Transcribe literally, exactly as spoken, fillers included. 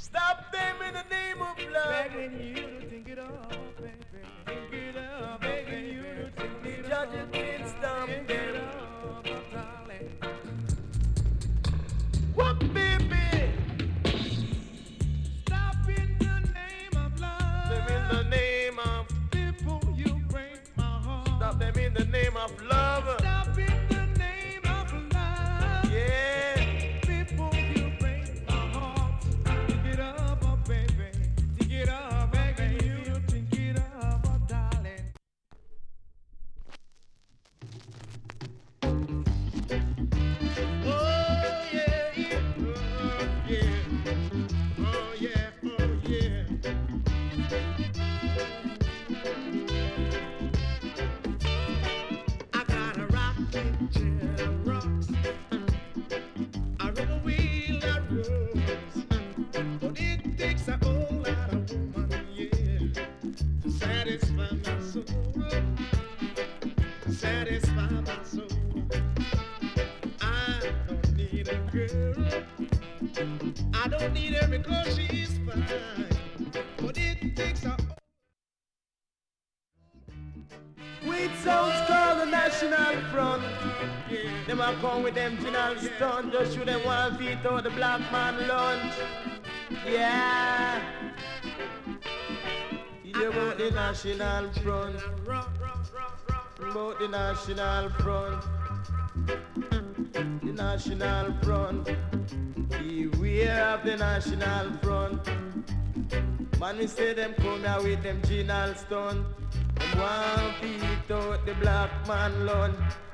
Stop them in the name of love. Begging you to think it up, baby. Think it up, begging you to think it The up. judges can't stop Think them. it up, my darling. What, baby? Stop in the name of love. Them in the name of. Before you break my heart. Stop them in the name of love. Stop in the name of love. Yeah. Before you break my heart. Think it up, oh baby. Think it up, begging you to think it up, oh darling. Oh yeah, yeah, oh yeah, oh yeah, oh yeah. I got a rocking chair rocks. I run a wheel that rolls. But it takes a whole lot of woman, yeah, to satisfy my soul. To satisfy my soul. I don't need a girl. I don't need her because she's fine. But it takes a Sweet sounds called the National Front. Them a come with them general stunt. Just shoot them one feet out the black man lunch. Yeah. Yeah, about the National Front. About the National Front. The National Front. Beware of the National Front. Man, we say them come here with them general stunt. Them one feet out the black man lunch.